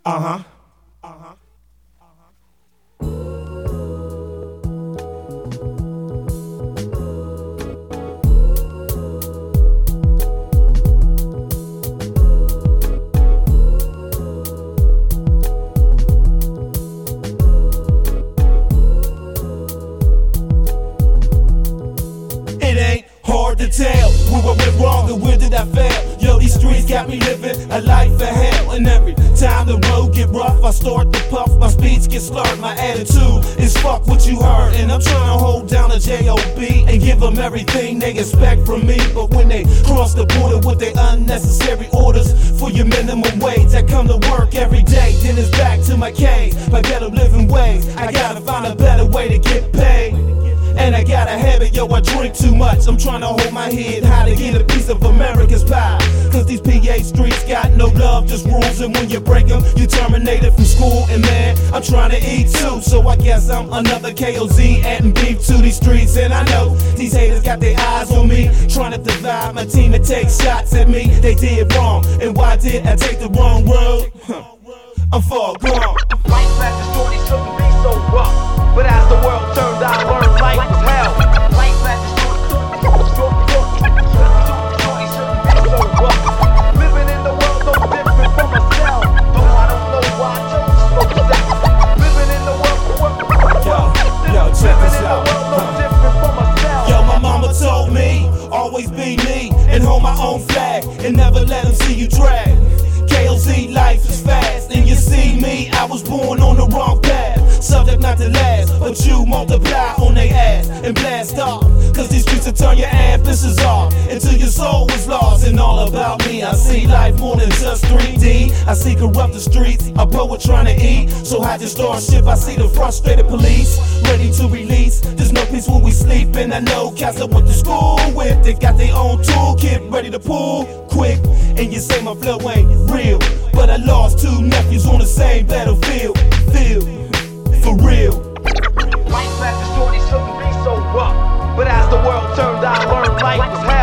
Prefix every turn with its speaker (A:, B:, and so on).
A: Uh-huh. Uh-huh. It ain't hard to tell where I went wrong and where did I fail. Yo, these streets got me living a life of hell. And every time the road get rough, I start to puff, my speech gets slurred. My attitude is fuck what you heard. And I'm trying to hold down a J.O.B. and give them everything they expect from me. But when they cross the border with their unnecessary orders for your minimum wage, I come to work every day, then it's back to my cave, my better living ways. I gotta find a better way to get paid. And I got a habit, yo, I drink too much. I'm trying to hold my head high to get a piece of America's pie. Cause these PA streets got no love, just rules. And when you break them, you terminated from school. And man, I'm trying to eat too. So I guess I'm another KOZ adding beef to these streets. And I know these haters got their eyes on me, trying to divide my team and take shots at me. They did wrong, and why did I take the wrong road? I'm far gone.
B: Life at the shorty shouldn't be so rough. But as the world turned, I learned life was hell. Life at the shorty shouldn't be so rough. Living in the world no different from myself. Though I don't know why I chose to smoke sex. Living in the world,
A: Yo, check this out.
B: no different from myself.
A: Yo, my mama told me, always be me and hold my own flag and never let them see you drag. KOZ, life is fast, and you see me, I was born on the wrong path. Subject not to last, but you multiply on they ass and blast off. Cause these streets will turn your ambitions off until your soul is lost. And all about me, I see life more than just 3D. I see corrupt the streets, a poet trying to eat. So hide your starship, I see the frustrated police ready to release. There's no peace when we sleep, and I know cats I went to school with, they got their own toolkit ready to pull quick. And you say my flow ain't real, but I lost two nephews on the same battlefield. Feel for real.
B: Life at the shorty shouldn't be so rough. But as the world turned, I learned life was hell.